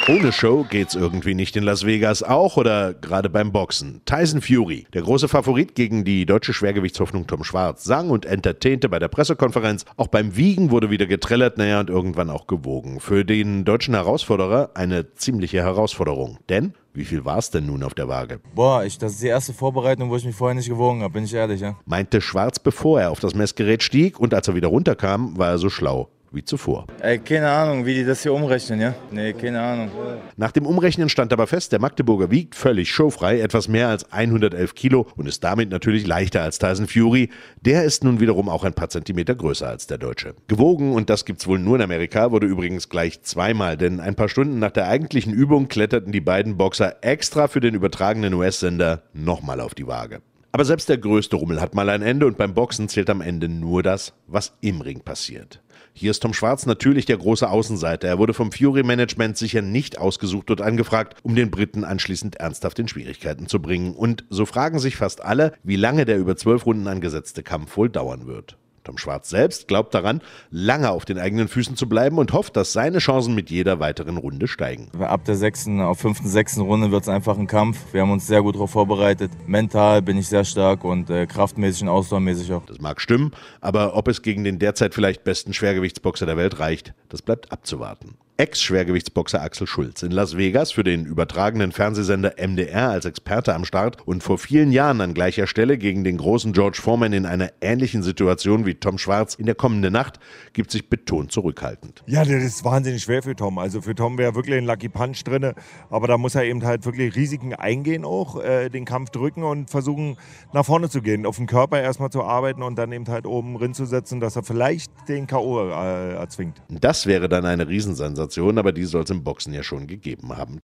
Ohne Show geht's irgendwie nicht in Las Vegas, auch oder gerade beim Boxen. Tyson Fury, der große Favorit gegen die deutsche Schwergewichtshoffnung Tom Schwarz, sang und entertainte bei der Pressekonferenz. Auch beim Wiegen wurde wieder getrellert, und irgendwann auch gewogen. Für den deutschen Herausforderer eine ziemliche Herausforderung. Denn, wie viel war es denn nun auf der Waage? Das ist die erste Vorbereitung, wo ich mich vorher nicht gewogen habe, bin ich ehrlich, ja. Meinte Schwarz, bevor er auf das Messgerät stieg, und als er wieder runterkam, war er so schlau wie zuvor. Keine Ahnung, wie die das hier umrechnen, ja? Nee, keine Ahnung. Nach dem Umrechnen stand aber fest, der Magdeburger wiegt völlig showfrei etwas mehr als 111 Kilo und ist damit natürlich leichter als Tyson Fury. Der ist nun wiederum auch ein paar Zentimeter größer als der Deutsche. Gewogen, und das gibt's wohl nur in Amerika, wurde übrigens gleich zweimal, denn ein paar Stunden nach der eigentlichen Übung kletterten die beiden Boxer extra für den übertragenen US-Sender nochmal auf die Waage. Aber selbst der größte Rummel hat mal ein Ende, und beim Boxen zählt am Ende nur das, was im Ring passiert. Hier ist Tom Schwarz natürlich der große Außenseiter. Er wurde vom Fury-Management sicher nicht ausgesucht und angefragt, um den Briten anschließend ernsthaft in Schwierigkeiten zu bringen. Und so fragen sich fast alle, wie lange der über 12 Runden angesetzte Kampf wohl dauern wird. Tom Schwarz selbst glaubt daran, lange auf den eigenen Füßen zu bleiben und hofft, dass seine Chancen mit jeder weiteren Runde steigen. Ab der 6. auf 5., 6. Runde wird es einfach ein Kampf. Wir haben uns sehr gut darauf vorbereitet. Mental bin ich sehr stark und kraftmäßig und ausdauermäßig auch. Das mag stimmen, aber ob es gegen den derzeit vielleicht besten Schwergewichtsboxer der Welt reicht, das bleibt abzuwarten. Ex-Schwergewichtsboxer Axel Schulz in Las Vegas für den übertragenen Fernsehsender MDR als Experte am Start und vor vielen Jahren an gleicher Stelle gegen den großen George Foreman in einer ähnlichen Situation wie Tom Schwarz in der kommenden Nacht, gibt sich betont zurückhaltend. Ja, das ist wahnsinnig schwer für Tom. Also für Tom wäre wirklich ein Lucky Punch drin, aber da muss er eben halt wirklich Risiken eingehen auch, den Kampf drücken und versuchen nach vorne zu gehen, auf dem Körper erstmal zu arbeiten und dann eben halt oben drin zu setzen, dass er vielleicht den K.O. erzwingt. Das wäre dann eine Riesensensation, aber die soll es im Boxen ja schon gegeben haben.